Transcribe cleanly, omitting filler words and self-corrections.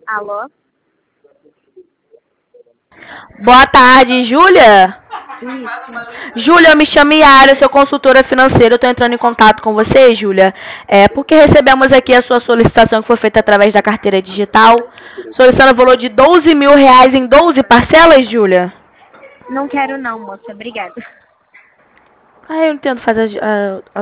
Alô? Boa tarde, Júlia. Isso. Júlia, eu me chamo Yara, sou consultora financeira. Eu estou entrando em contato com você, Júlia, porque recebemos aqui a sua solicitação que foi feita através da carteira digital, solicitando o valor de R$ 12.000 em 12 parcelas, Júlia. Não quero não, moça. Obrigada. Eu não entendo fazer a